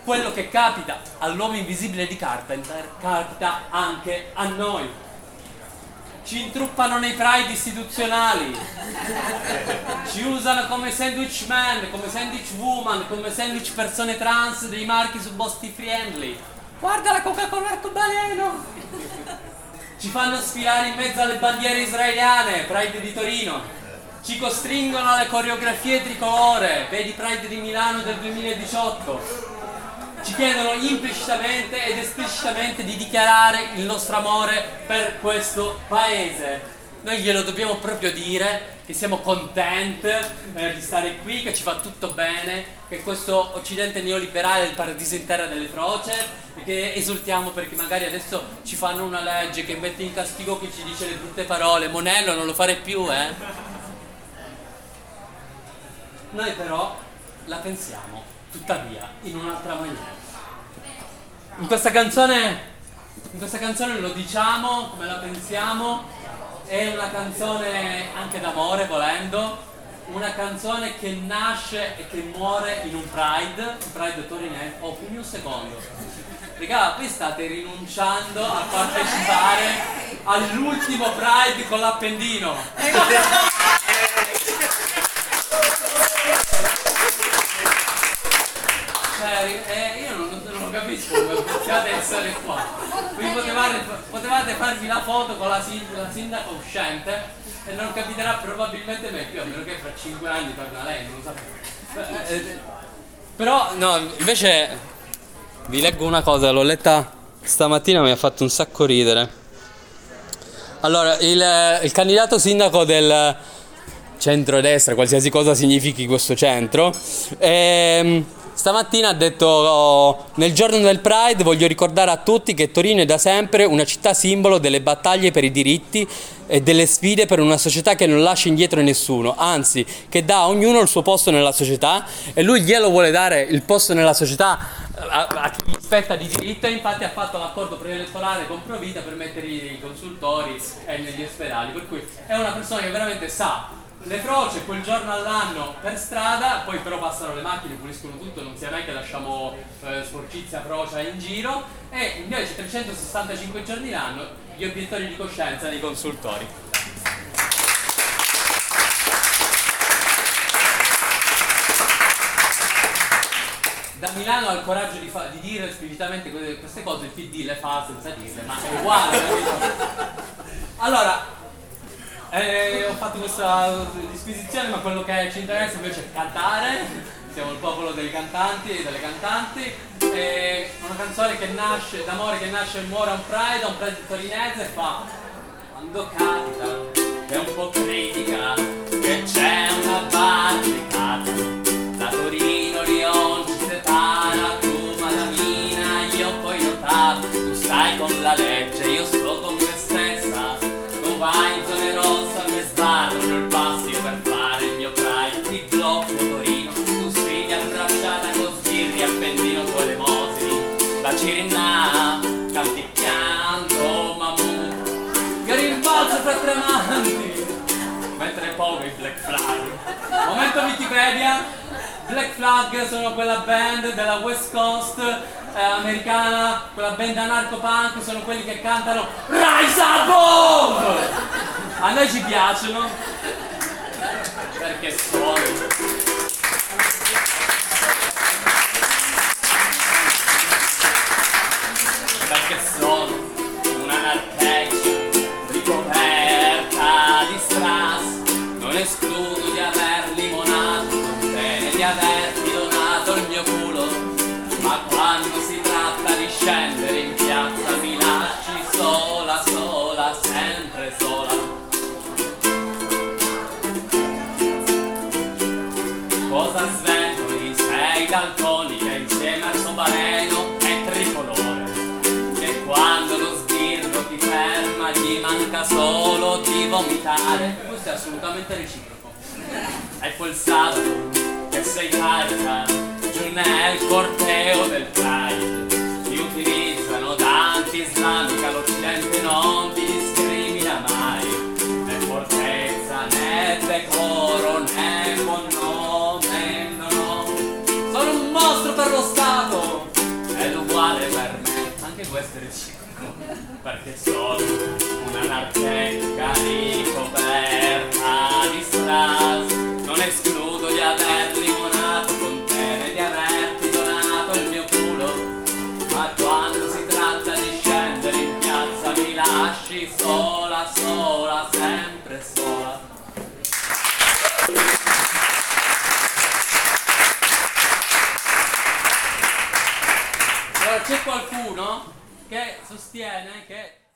quello che capita all'uomo invisibile di Carpenter capita anche a noi. Ci intruppano nei pride istituzionali, ci usano come sandwich man, come sandwich woman, come sandwich persone trans dei marchi su Bosti Friendly. Guarda la Coca-Cola arcobaleno! Ci fanno sfilare in mezzo alle bandiere israeliane, Pride di Torino. Ci costringono alle coreografie tricolore, vedi Pride di Milano del 2018. Ci chiedono implicitamente ed esplicitamente di dichiarare il nostro amore per questo paese. Noi glielo dobbiamo proprio dire, che siamo contenti di stare qui, che ci fa tutto bene, che questo occidente neoliberale è il paradiso in terra delle froce, e che esultiamo perché magari adesso ci fanno una legge che mette in castigo chi ci dice le brutte parole. Monello, non lo fare più, Noi però la pensiamo, tuttavia, in un'altra maniera. In questa canzone lo diciamo come la pensiamo, è una canzone anche d'amore, volendo, una canzone che nasce e che muore in un Pride torinese. Oh, quindi un secondo. Raga, voi state rinunciando a partecipare all'ultimo Pride con l'Appendino. Io non lo capisco come possiate essere qua. Quindi potevate farvi la foto con la sindaca uscente e non capiterà probabilmente mai più, a meno che fra 5 anni torna lei, non lo sapevo. Però no, invece vi leggo una cosa, l'ho letta stamattina, mi ha fatto un sacco ridere. Allora, il candidato sindaco del centrodestra, qualsiasi cosa significhi questo centro, stamattina ha detto: nel giorno del Pride voglio ricordare a tutti che Torino è da sempre una città simbolo delle battaglie per i diritti e delle sfide per una società che non lascia indietro nessuno, anzi che dà a ognuno il suo posto nella società, e lui glielo vuole dare il posto nella società a chi spetta di diritto, e infatti ha fatto l'accordo preelettorale con Provita per mettere i consultori negli ospedali, per cui è una persona che veramente sa le froce quel giorno all'anno per strada, poi però passano le macchine, puliscono tutto, non sia mai che lasciamo sporcizia, frocia in giro, e invece 365 giorni l'anno gli obiettori di coscienza dei consultori. Da Milano ha il coraggio di dire esplicitamente queste cose, il PD le fa senza dirle, ma è uguale. Allora, ho fatto questa disquisizione, ma quello che ci interessa invece è cantare. Siamo il popolo dei cantanti e delle cantanti. È una canzone che nasce d'amore, che nasce e muore a un Pride torinese, e fa: quando capita, è un po' critica, che c'è una barricata, da Torino Lion ci separa, tu Madamina, io poi notato, tu stai con la legge, io sto con me stessa, tu vai in zone rossa, mi sbarrano il passo io per fare il mio Pride, ti blocco Torino, tu sfidi abbracciata con sbirri, appendino con le mosini, la Cirinna, canticchiando Mammut, che rimbalza fra tremanti, mentre poco i Black Flag. Momento Wikipedia. Black Flag sono quella band della West Coast americana, quella band anarco-punk, sono quelli che cantano Rise Above! A noi ci piacciono perché suonano. Perché sono un'anarchia ricoperta di strass, non escludo di aver limonato con te, di averti donato il mio culo, ma quando si tratta di scendere in piazza mi lasci sola, sola, sempre sola. Cosa sventoli? Sei daltonica insieme al sobaleno e tricolore, e quando lo sbirro ti ferma gli manca solo di vomitare. Questo è assolutamente reciproco. È quel sabato che sei carica giù nel corteo del Pride, ti utilizzano da anti-islamica, l'Occidente non ti discrimina mai, né fortezza né decoro né buon nome, no, no. Sono un mostro per lo Stato, anche questo è reciproco, perché sono un'anarcheca ricoperta di strass. Non escludo di aver limonato con te né di averti donato il mio culo, ma quando si tratta di scendere in piazza mi lasci sola, sola, sempre sola. Allora c'è qualcuno che sostiene che